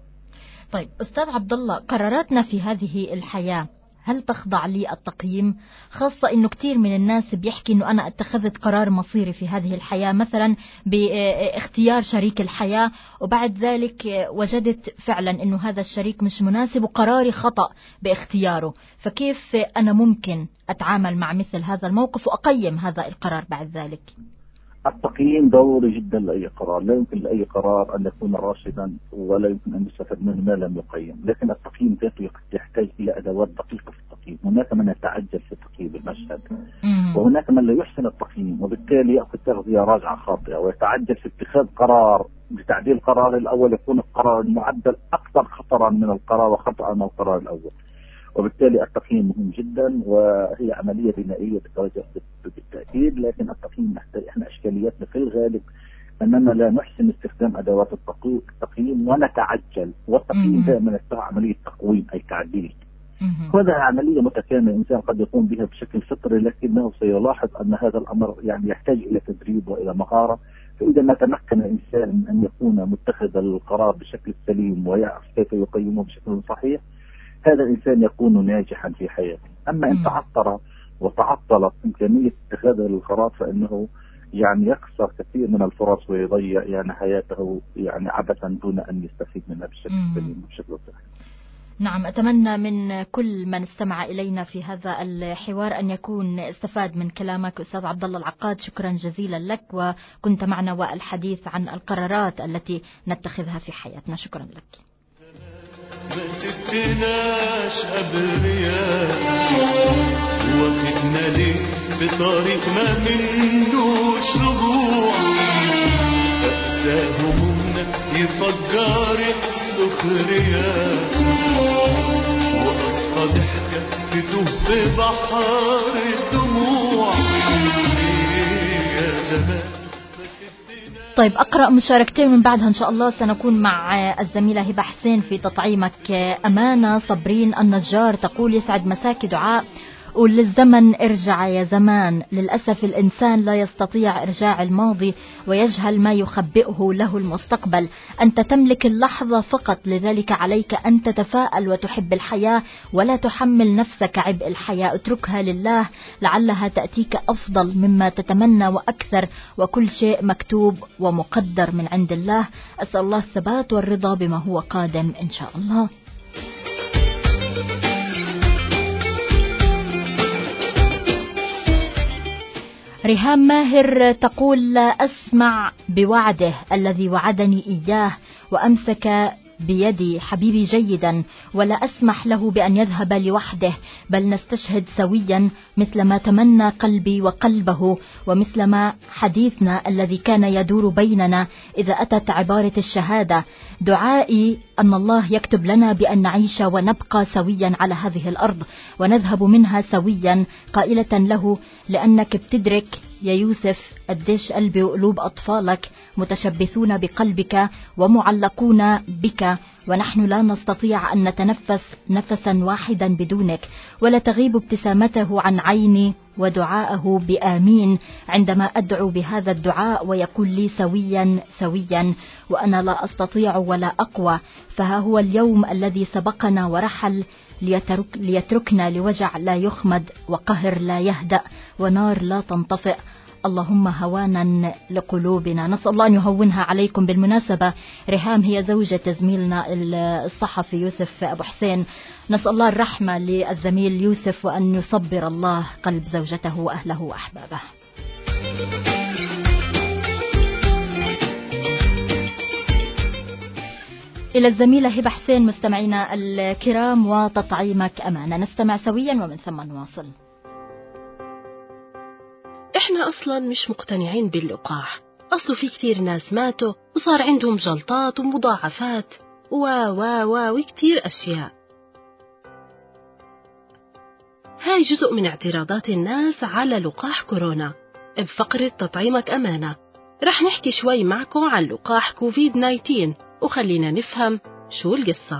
طيب أستاذ عبد الله، قراراتنا في هذه الحياة هل تخضع لي التقييم؟ خاصة إنه كتير من الناس بيحكي إنه أنا اتخذت قرار مصيري في هذه الحياة، مثلا باختيار شريك الحياة، وبعد ذلك وجدت فعلا إنه هذا الشريك مش مناسب وقراري خطأ باختياره. فكيف أنا ممكن أتعامل مع مثل هذا الموقف وأقيم هذا القرار بعد ذلك؟ التقييم ضروري جدا لأي قرار. لا يمكن لأي قرار أن يكون راشدا ولا يمكن أن يستفاد منه ما لم يقيم، لكن التقييم ذاته يحتاج إلى أدوات دقيقة في التقييم. هناك من يتعجل في تقييم المشهد، وهناك من لا يحسن التقييم وبالتالي يأخذ تغذية راجعة خاطئة ويتعجل في اتخاذ قرار. بتعديل القرار الأول يكون القرار المعدل أكثر خطرا من القرار وخطأ من القرار الأول، وبالتالي التقييم مهم جدا، وهي عملية بنائية تتوجه بالتأكيد. لكن التقييم احنا اشكالياتنا في الغالب اننا لا نحسن استخدام ادوات التقييم ونتعجل، والتقييم دائما يتبع عملية تقويم اي تعديل. وهذا عملية متكاملة الانسان قد يقوم بها بشكل فطري، لكنه سيلاحظ ان هذا الامر يعني يحتاج الى تدريب والى مهارة. فاذا ما تمكن الانسان من ان يكون متخذ القرار بشكل سليم ويعرف كيف يقيمه بشكل صحيح، هذا الإنسان يكون ناجحا في حياته. أما إن تعطل وتعطلت إمكانية اتخاذ القرار فإنه يعني يخسر كثير من الفرص ويضيع يعني حياته يعني عبثا دون أن يستفيد منها بشكل سليم وبشكل صحيح. نعم، أتمنى من كل من استمع إلينا في هذا الحوار أن يكون استفاد من كلامك أستاذ عبد الله العقاد. شكرا جزيلا لك، وكنت معنا والحديث عن القرارات التي نتخذها في حياتنا. شكرا لك. ما سبتناش أبرياء، واخدنا ليه في طريق ما منوش رجوع، أقسى همومنا يفجر السخرية، وأصفى ضحكة تتوه في بحر الدموع. يا زمان طيب، أقرأ مشاركتين من بعدها إن شاء الله سنكون مع الزميلة هبة حسين في تطعيمك أمانة. صبرين النجار تقول يسعد مساك دعاء وللزمن ارجع يا زمان. للأسف الإنسان لا يستطيع إرجاع الماضي ويجهل ما يخبئه له المستقبل. أنت تملك اللحظة فقط، لذلك عليك أن تتفاءل وتحب الحياة ولا تحمل نفسك عبء الحياة. اتركها لله لعلها تأتيك أفضل مما تتمنى وأكثر، وكل شيء مكتوب ومقدر من عند الله. أسأل الله الثبات والرضا بما هو قادم إن شاء الله. ريهام ماهر تقول لا أسمع بوعده الذي وعدني إياه وأمسك بيدي حبيبي جيدا، ولا أسمح له بأن يذهب لوحده، بل نستشهد سويا مثل ما تمنى قلبي وقلبه، ومثل ما حديثنا الذي كان يدور بيننا إذا أتت عبارة الشهادة. دعائي أن الله يكتب لنا بأن نعيش ونبقى سويا على هذه الأرض ونذهب منها سويا، قائلة له لأنك بتدرك يا يوسف قديش قلبي وقلوب أطفالك متشبثون بقلبك ومعلقون بك، ونحن لا نستطيع أن نتنفس نفسا واحدا بدونك، ولا تغيب ابتسامته عن عيني ودعاءه بآمين عندما أدعو بهذا الدعاء ويقول لي سويا سويا، وأنا لا أستطيع ولا أقوى. فها هو اليوم الذي سبقنا ورحل ليترك ليتركنا لوجع لا يخمد وقهر لا يهدأ ونار لا تنطفئ. اللهم هوانا لقلوبنا. نسأل الله أن يهونها عليكم. بالمناسبة ريهام هي زوجة زميلنا الصحفي يوسف أبو حسين. نسأل الله الرحمة للزميل يوسف وأن يصبر الله قلب زوجته وأهله وأحبابه. إلى الزميلة هبة حسين مستمعينا الكرام وتطعيمك أمانة. نستمع سويا ومن ثم نواصل. إحنا أصلا مش مقتنعين باللقاح، أصله في كتير ناس ماتوا وصار عندهم جلطات ومضاعفات و و و وكتير أشياء. هاي جزء من اعتراضات الناس على لقاح كورونا. بفقرة تطعيمك أمانة رح نحكي شوي معكم عن لقاح كوفيد تسعة عشر وخلينا نفهم شو القصة.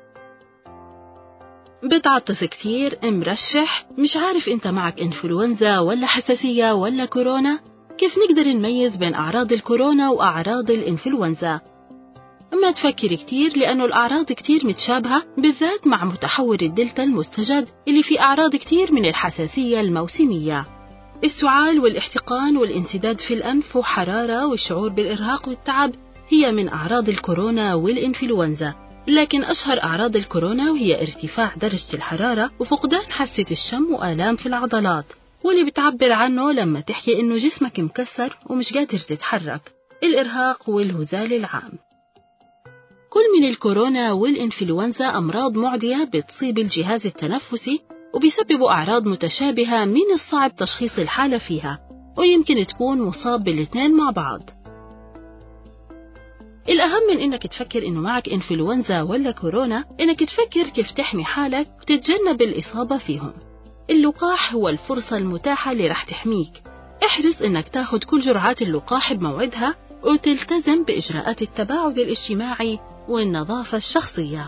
بتعطس كتير، مرشح، مش عارف انت معك انفلونزا ولا حساسية ولا كورونا؟ كيف نقدر نميز بين أعراض الكورونا وأعراض الانفلونزا؟ ما تفكر كتير لأنه الأعراض كتير متشابهة، بالذات مع متحور الدلتا المستجد اللي فيه أعراض كتير من الحساسية الموسمية. السعال والاحتقان والانسداد في الأنف وحرارة والشعور بالإرهاق والتعب هي من أعراض الكورونا والإنفلونزا، لكن أشهر أعراض الكورونا وهي ارتفاع درجة الحرارة وفقدان حاسة الشم وآلام في العضلات، واللي بتعبر عنه لما تحكي إنه جسمك مكسر ومش قادر تتحرك، الإرهاق والهزال العام. كل من الكورونا والإنفلونزا أمراض معدية بتصيب الجهاز التنفسي وبيسببوا أعراض متشابهة من الصعب تشخيص الحالة فيها، ويمكن تكون مصاب بالاثنين مع بعض. الأهم من إنك تفكر إنه معك إنفلونزا ولا كورونا إنك تفكر كيف تحمي حالك وتتجنب الإصابة فيهم. اللقاح هو الفرصة المتاحة اللي راح تحميك. احرص إنك تاخد كل جرعات اللقاح بموعدها وتلتزم بإجراءات التباعد الاجتماعي والنظافة الشخصية.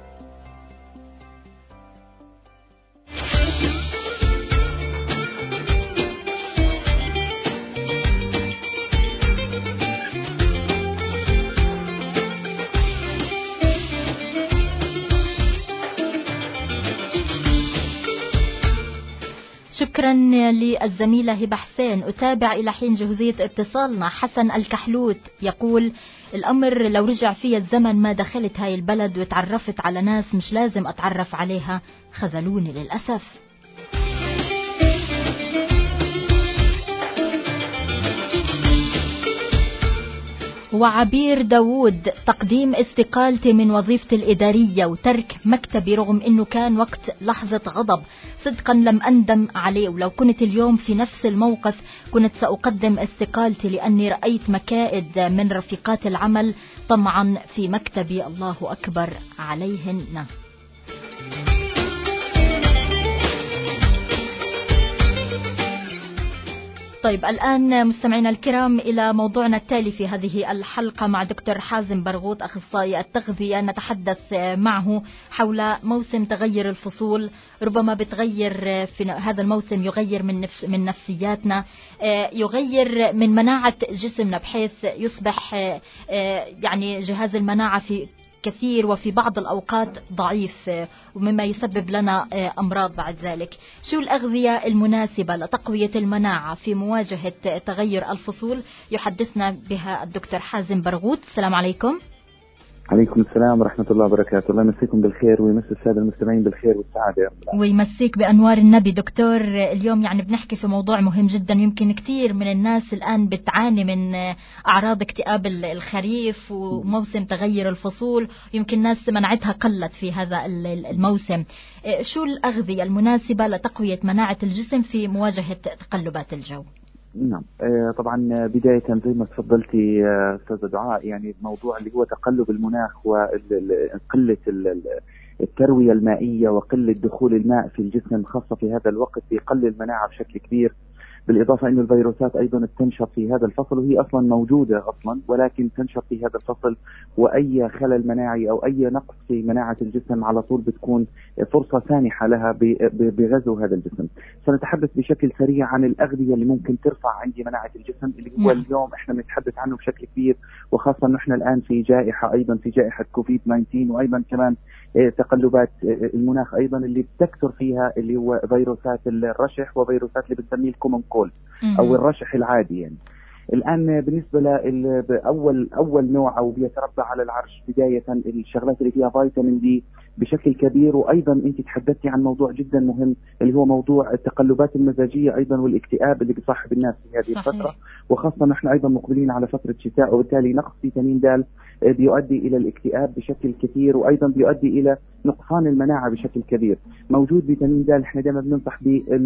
شكرا للزميلة هبة حسين. أتابع إلى حين جهوزية اتصالنا. حسن الكحلوت يقول الأمر لو رجع فيا الزمن ما دخلت هاي البلد وتعرفت على ناس مش لازم أتعرف عليها، خذلوني للأسف. وعبير داود تقديم استقالتي من وظيفتي الإدارية وترك مكتبي رغم أنه كان وقت لحظة غضب، صدقا لم أندم عليه، ولو كنت اليوم في نفس الموقف كنت سأقدم استقالتي لأني رأيت مكائد من رفيقات العمل طمعا في مكتبي. الله أكبر عليهن. طيب الآن مستمعينا الكرام إلى موضوعنا التالي في هذه الحلقة مع دكتور حازم برغوث أخصائي التغذية. نتحدث معه حول موسم تغير الفصول. ربما بتغير في هذا الموسم، يغير من نفس من نفسياتنا، يغير من مناعة جسمنا بحيث يصبح يعني جهاز المناعة في كثير وفي بعض الأوقات ضعيف، ومما يسبب لنا أمراض بعد ذلك. شو الأغذية المناسبة لتقوية المناعة في مواجهة تغير الفصول؟ يحدثنا بها الدكتور حازم برغوث. السلام عليكم. عليكم السلام ورحمة الله وبركاته. الله يمسيكم بالخير ويمسي السادة المستمعين بالخير والسعادة يا رب. ويمسيك بأنوار النبي. دكتور، اليوم يعني بنحكي في موضوع مهم جدا. يمكن كثير من الناس الآن بتعاني من أعراض اكتئاب الخريف وموسم تغير الفصول، يمكن ناس مناعتها قلت في هذا الموسم. شو الأغذية المناسبة لتقوية مناعة الجسم في مواجهة تقلبات الجو؟ نعم طبعا بداية زي ما تفضلتي أستاذة دعاء، يعني الموضوع اللي هو تقلب المناخ وقلة التروية المائية وقلة دخول الماء في الجسم خاصة في هذا الوقت بيقلل المناعة بشكل كبير. بالإضافة أن الفيروسات أيضا تنشط في هذا الفصل، وهي أصلا موجودة أصلا ولكن تنشط في هذا الفصل، وأي خلل مناعي أو أي نقص في مناعة الجسم على طول بتكون فرصة سانحة لها بغزو هذا الجسم. سنتحدث بشكل سريع عن الأغذية اللي ممكن ترفع عندي مناعة الجسم، اللي هو اليوم إحنا بنتحدث عنه بشكل كبير، وخاصة نحن الآن في جائحة أيضا في جائحة كوفيد تسعة عشر، وأيضا كمان تقلبات المناخ أيضا اللي بتكثر فيها اللي هو فيروسات الرشح وفيروسات اللي بنسميه الكومن كول أو الرشح العادي. يعني الآن بالنسبة لأول أول نوع أو بيتربع على العرش بداية الشغلات اللي فيها فيتامين دي بشكل كبير، وأيضا أنت تحدثتي عن موضوع جدا مهم اللي هو موضوع التقلبات المزاجية أيضا والاكتئاب اللي بيصاحب الناس في هذه صحيح. الفترة، وخاصة نحن أيضا مقبلين على فترة شتاء، وبالتالي نقص فيتامين د بيؤدي إلى الاكتئاب بشكل كثير، وأيضا بيؤدي إلى نقصان المناعة بشكل كبير. موجود فيتامين د احنا دائما بننصح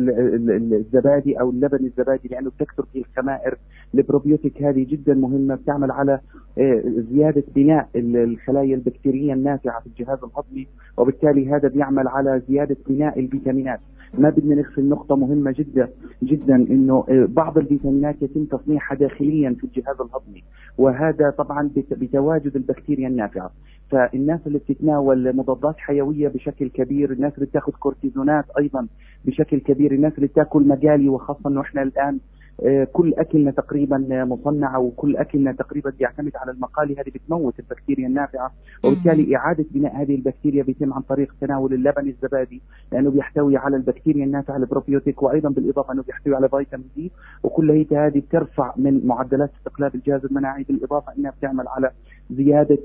بالزبادي أو اللبن الزبادي لأنه بتكثر فيه الخمائر. البروبيوتيك هذه جدا مهمة، بتعمل على زيادة بناء الخلايا البكتيرية النافعة في الجهاز الهضمي، وبالتالي هذا بيعمل على زيادة بناء الفيتامينات. ما بدنا نغفل نقطة مهمة جدا جدا إنه بعض الفيتامينات يتم تصنيعها داخليا في الجهاز الهضمي، وهذا طبعا بتواجد البكتيريا النافعة. فالناس اللي بتتناول مضادات حيوية بشكل كبير، الناس اللي بتاخذ كورتيزونات أيضا بشكل كبير، الناس اللي بتاكل مقالي، وخاصة إنه إحنا الآن كل أكلنا تقريبا مصنعة وكل أكلنا تقريبا بيعتمد على المقالي، هذه بتموت البكتيريا النافعة، وبالتالي إعادة بناء هذه البكتيريا بيتم عن طريق تناول اللبن الزبادي لأنه بيحتوي على البكتيريا النافعة البروبيوتيك، وأيضا بالإضافة أنه بيحتوي على فيتامين دي، وكل هي هذه بترفع من معدلات استقلاب الجهاز المناعي، بالإضافة أنها بتعمل على زيادة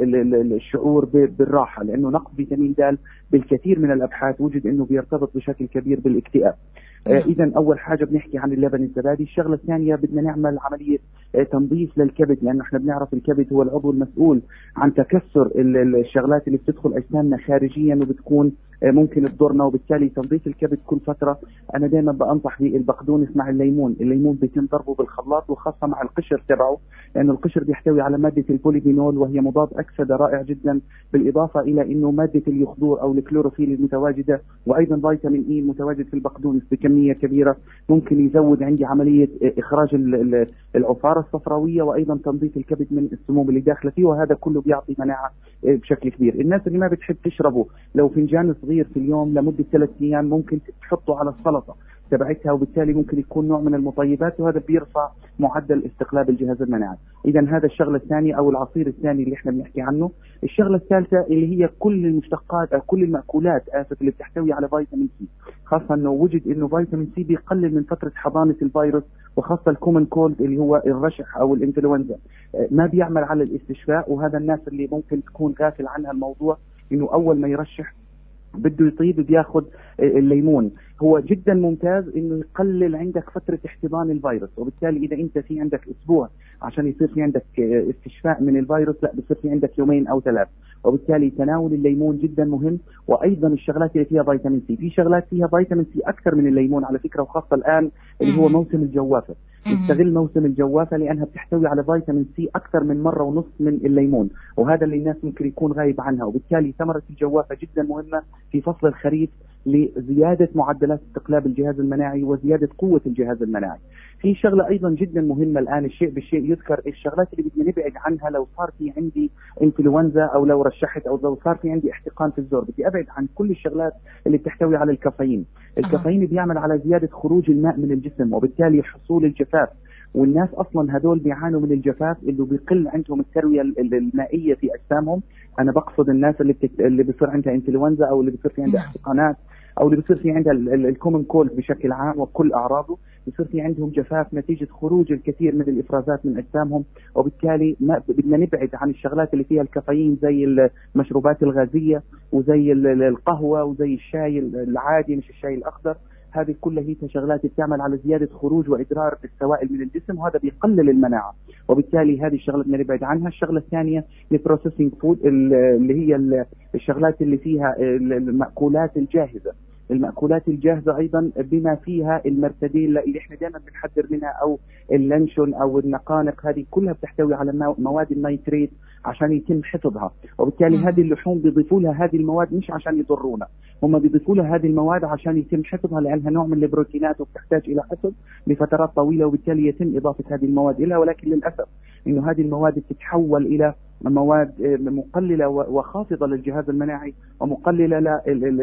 الشعور بالراحة، لأنه نقص فيتامين د بالكثير من الأبحاث وجد أنه بيرتبط بشكل كبير بالاكتئاب. آه إذا أول حاجة بنحكي عن اللبن الزبادي. الشغلة الثانية بدنا نعمل عملية تنظيف للكبد، لأنه احنا بنعرف الكبد هو العضو المسؤول عن تكسر الشغلات اللي بتدخل أجسامنا خارجيا وبتكون ممكن تضرنا، وبالتالي تنظيف الكبد كل فترة. أنا دائما بأنصح بالبقدونس مع الليمون، الليمون بيتم ضربه بالخلاط وخاصة مع القشر تبعه، لأنه القشر بيحتوي على مادة البوليفينول وهي مضاد أكسدة رائع جدا، بالإضافة إلى أنه مادة اليخضور أو الكلوروفيل المتواجدة وأيضا فيتامين إي المتواجد في البقدونس بكمية كبيرة ممكن يزود عندي عملية إخراج العفارة الصفراوية وأيضا تنظيف الكبد من السموم اللي داخله فيه، وهذا كله بيعطي مناعة بشكل كبير. الناس اللي ما بتحب تشربه لو فنجان صغير في اليوم لمدة ثلاث أيام ممكن تحطه على السلطة تبعتها، وبالتالي ممكن يكون نوع من المطيبات، وهذا بيرفع معدل استقلاب الجهاز المناعي. إذا هذا الشغلة الثانية أو العصير الثاني اللي احنا بنحكي عنه. الشغلة الثالثة اللي هي كل المشتقات أو كل المأكولات آسف اللي بتحتوي على فيتامين سي، خاصة أنه وجد أنه فيتامين سي بيقلل من فترة حضانة الفيروس، وخاصة الكومن كولد اللي هو الرشح أو الإنفلونزا، ما بيعمل على الاستشفاء. وهذا الناس اللي ممكن تكون غافل عنها الموضوع، إنه أول ما يرشح بده يطيب بياخذ الليمون، هو جدا ممتاز انه يقلل عندك فترة احتضان الفيروس، وبالتالي اذا انت في عندك اسبوع عشان يصير في عندك استشفاء من الفيروس، لا بصير في عندك يومين او ثلاث، وبالتالي تناول الليمون جدا مهم. وايضا الشغلات اللي فيها فيتامين سي، في شغلات فيها فيتامين سي اكثر من الليمون على فكرة، وخاصة الان اللي هو موسم الجوافة، استغل موسم الجوافة لأنها بتحتوي على فيتامين سي أكثر من مرة ونص من الليمون، وهذا اللي الناس ممكن يكون غايب عنها. وبالتالي ثمرة الجوافة جدا مهمة في فصل الخريف لزيادة معدلات استقلاب الجهاز المناعي وزيادة قوة الجهاز المناعي. في شغلة أيضا جدا مهمة الآن، الشيء بالشيء يذكر، الشغلات اللي بدنا نبعد عنها لو صار في عندي انفلونزا أو لو رشحت أو لو صار في عندي احتقان في الزور، بدي أبعد عن كل الشغلات اللي بتحتوي على الكافيين. الكافيين بيعمل على زيادة خروج الماء من الجسم وبالتالي حصول الجفاف، والناس اصلا هذول بيعانوا من الجفاف اللي بيقل عندهم الترويه المائيه في اجسامهم. انا بقصد الناس اللي بتك... اللي بيصير عندها انفلونزا او اللي بيصير في عندها احتقانات او اللي بيصير في عندها الكومن كولد بشكل عام وكل اعراضه، بيصير في عندهم جفاف نتيجه خروج الكثير من الافرازات من اجسامهم. وبالتالي ما بدنا نبعد عن الشغلات اللي فيها الكافيين زي المشروبات الغازيه وزي القهوه وزي الشاي العادي مش الشاي الاخضر. هذه كلها هي شغلات بتعمل على زيادة خروج وإدرار السوائل من الجسم، وهذا بيقلل المناعة، وبالتالي هذه الشغلة بدنا نبعد عنها. الشغلة الثانية البروسيسنج فود اللي هي الشغلات اللي فيها المأكولات الجاهزة. المأكولات الجاهزة أيضا بما فيها المرتديلا اللي احنا دائما بنحذر منها، أو اللانشون أو النقانق، هذه كلها بتحتوي على مواد النيتريت عشان يتم حفظها، وبالتالي هذه اللحوم بيضيفوا لها هذه المواد مش عشان يضرونا، هم بيضيفوا لها هذه المواد عشان يتم حفظها لأنها نوع من البروتينات وبتحتاج إلى حفظ لفترات طويلة، وبالتالي يتم إضافة هذه المواد إليها. ولكن للأسف إنه هذه المواد بتتحول إلى مواد مقللة وخافضة للجهاز المناعي ومقللة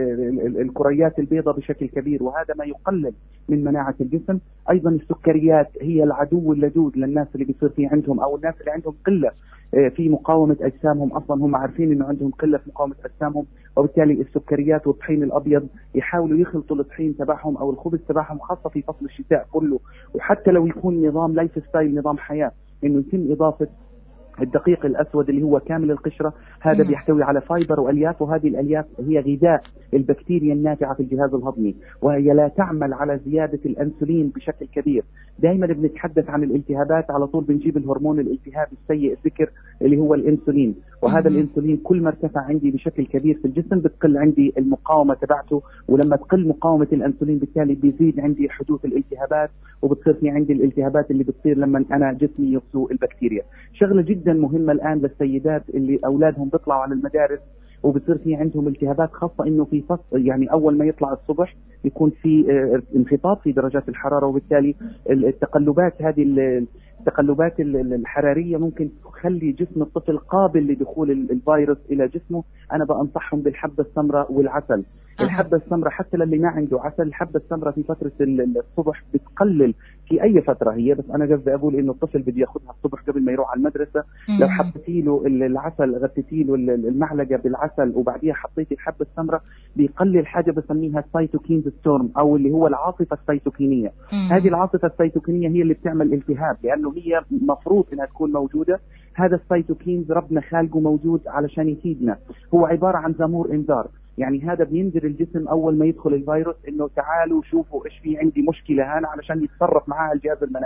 للكريات البيضاء بشكل كبير، وهذا ما يقلل من مناعة الجسم. أيضا السكريات هي العدو اللدود للناس اللي بيصير في عندهم أو الناس اللي عندهم قلة في مقاومة أجسامهم، أصلا هم عارفين إنه عندهم قلة في مقاومة أجسامهم، وبالتالي السكريات والطحين الأبيض يحاولوا يخلطوا الطحين تبعهم أو الخبز تبعهم خاصة في فصل الشتاء كله، وحتى لو يكون نظام لايف ستايل نظام حياة إنه يتم إضافة الدقيق الأسود اللي هو كامل القشرة، هذا بيحتوي على فايبر وألياف، وهذه الألياف هي غذاء البكتيريا النافعة في الجهاز الهضمي، وهي لا تعمل على زيادة الأنسولين بشكل كبير. دائما بنتحدث عن الالتهابات على طول بنجيب الهرمون الالتهاب السيء الذكر اللي هو الانسولين، وهذا الانسولين كل ما ارتفع عندي بشكل كبير في الجسم بتقل عندي المقاومة تبعته، ولما تقل مقاومة الانسولين بالتالي بيزيد عندي حدوث الالتهابات، وبتصير في عندي الالتهابات اللي بتصير لما انا جسمي يغزو البكتيريا. شغلة جدا مهمة الآن للسيدات اللي أولادهم بيطلعوا على المدارس وبصير في عندهم التهابات، خاصة إنه في فصل يعني أول ما يطلع الصبح يكون في انخفاض في درجات الحرارة، وبالتالي التقلبات هذه التقلبات الحرارية ممكن تخلي جسم الطفل قابل لدخول الفيروس إلى جسمه. أنا بأنصحهم بالحبة السمراء والعسل. الحبة السمراء حتى للي ما عنده عسل، الحبة السمراء في فترة الصبح بتقلل في أي فترة هي، بس أنا قصدي أقول إنه الطفل بده ياخذها الصبح قبل ما يروح على المدرسة. لو حطيتي له العسل، غطيتي له المعلقة بالعسل وبعديها حطيتي الحبة السمراء، بيقلل حاجة بسميها السيتوكينز ستورم أو اللي هو العاصفة السيتوكينية. هذه العاصفة السيتوكينية هي اللي بتعمل التهاب، لأنه هي مفروض إنها تكون موجودة. هذا السيتوكينز ربنا خالقه موجود علشان يفيدنا، هو عبارة عن زمور إنذار، يعني هذا بينذر الجسم أول ما يدخل الفيروس إنه تعالوا شوفوا إيش في عندي مشكلة هنا علشان يتصرف معها الجهاز المناعي.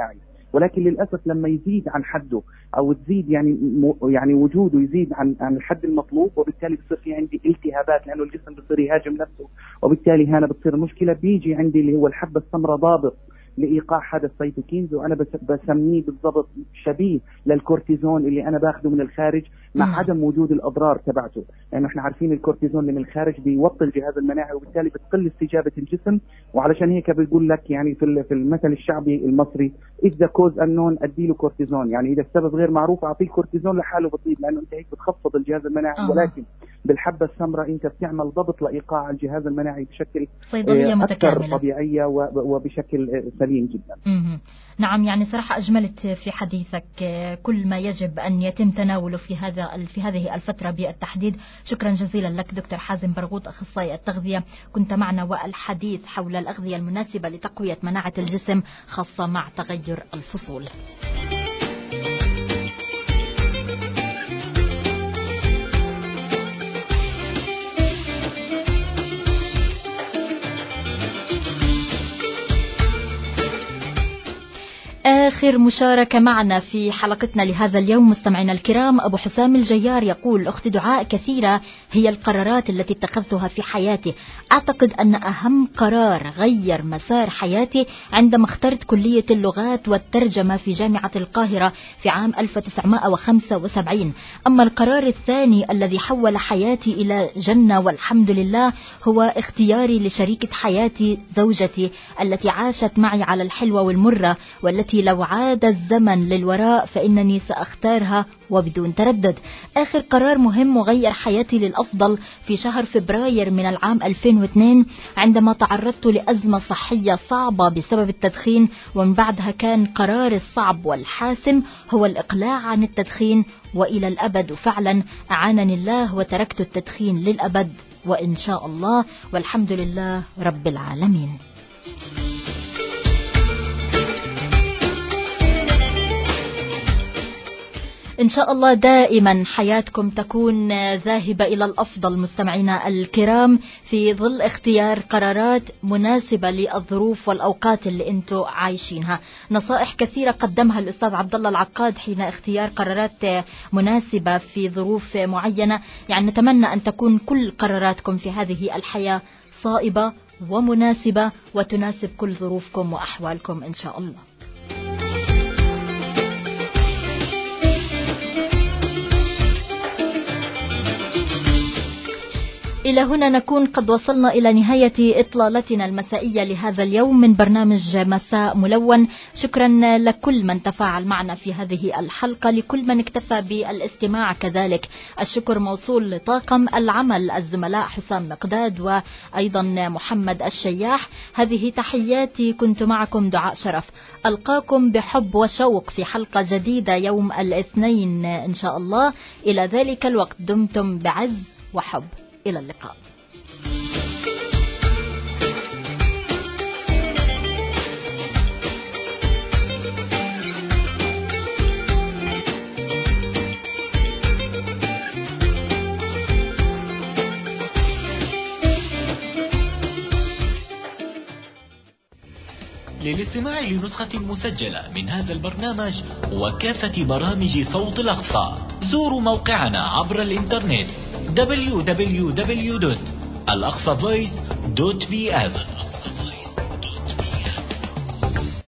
ولكن للاسف لما يزيد عن حده او تزيد يعني يعني وجوده يزيد عن عن الحد المطلوب، وبالتالي بصير في عندي التهابات لانه الجسم بصير يهاجم نفسه، وبالتالي هنا بتصير مشكله. بيجي عندي اللي هو الحبه السمراء ضابط لايقاع هذا السيتوكينز، وانا بسميه بالضبط شبيه للكورتيزون اللي انا باخذه من الخارج مع نعم. عدم وجود الاضرار تبعته، لانه احنا عارفين الكورتيزون اللي من الخارج بيوطي الجهاز المناعي وبالتالي بتقل استجابه الجسم. وعلشان هيك بيقول لك يعني في في المثل الشعبي المصري اذا كوز انون ادي له كورتيزون، يعني اذا السبب غير معروف اعطيه كورتيزون لحاله بطيب، لانه انت هيك بتخفض الجهاز المناعي. آه. ولكن بالحبه السمراء انت بتعمل ضبط لايقاع الجهاز المناعي بشكل صيدلية أكثر متكاملة طبيعيه وبشكل سليم جدا. مم. نعم، يعني صراحة أجملت في حديثك كل ما يجب أن يتم تناوله في هذا في هذه الفترة بالتحديد. شكرا جزيلا لك دكتور حازم برغوث، أخصائي التغذية، كنت معنا والحديث حول الأغذية المناسبة لتقوية مناعة الجسم خاصة مع تغير الفصول. آخر مشاركة معنا في حلقتنا لهذا اليوم مستمعينا الكرام، أبو حسام الجيار يقول: أختي دعاء، كثيرة هي القرارات التي اتخذتها في حياتي. أعتقد أن أهم قرار غير مسار حياتي عندما اخترت كلية اللغات والترجمة في جامعة القاهرة في عام ألف وتسعمائة وخمسة وسبعين. أما القرار الثاني الذي حول حياتي إلى جنة والحمد لله هو اختياري لشريكة حياتي، زوجتي التي عاشت معي على الحلوة والمرة، والتي لو عاد الزمن للوراء فإنني سأختارها وبدون تردد. آخر قرار مهم وغير حياتي للأفضل في شهر فبراير من العام ألفين واثنين عندما تعرضت لأزمة صحية صعبة بسبب التدخين، ومن بعدها كان قرار الصعب والحاسم هو الإقلاع عن التدخين وإلى الأبد. وفعلا أعانني الله وتركت التدخين للأبد وإن شاء الله، والحمد لله رب العالمين. إن شاء الله دائما حياتكم تكون ذاهبة إلى الأفضل مستمعينا الكرام، في ظل اختيار قرارات مناسبة للظروف والأوقات اللي أنتم عايشينها. نصائح كثيرة قدمها الأستاذ عبد الله العقاد حين اختيار قرارات مناسبة في ظروف معينة. يعني نتمنى أن تكون كل قراراتكم في هذه الحياة صائبة ومناسبة وتناسب كل ظروفكم وأحوالكم إن شاء الله. إلى هنا نكون قد وصلنا إلى نهاية إطلالتنا المسائية لهذا اليوم من برنامج مساء ملون. شكرا لكل من تفاعل معنا في هذه الحلقة، لكل من اكتفى بالاستماع كذلك. الشكر موصول لطاقم العمل الزملاء حسام مقداد وأيضا محمد الشياح. هذه تحياتي، كنت معكم دعاء شرف. ألقاكم بحب وشوق في حلقة جديدة يوم الاثنين إن شاء الله. إلى ذلك الوقت دمتم بعز وحب. إلى اللقاء. للاستماع لنسخة مسجلة من هذا البرنامج وكافة برامج صوت الأقصى زوروا موقعنا عبر الإنترنت دبليو دبليو دبليو دوت الأقصى فويس دوت بي إف.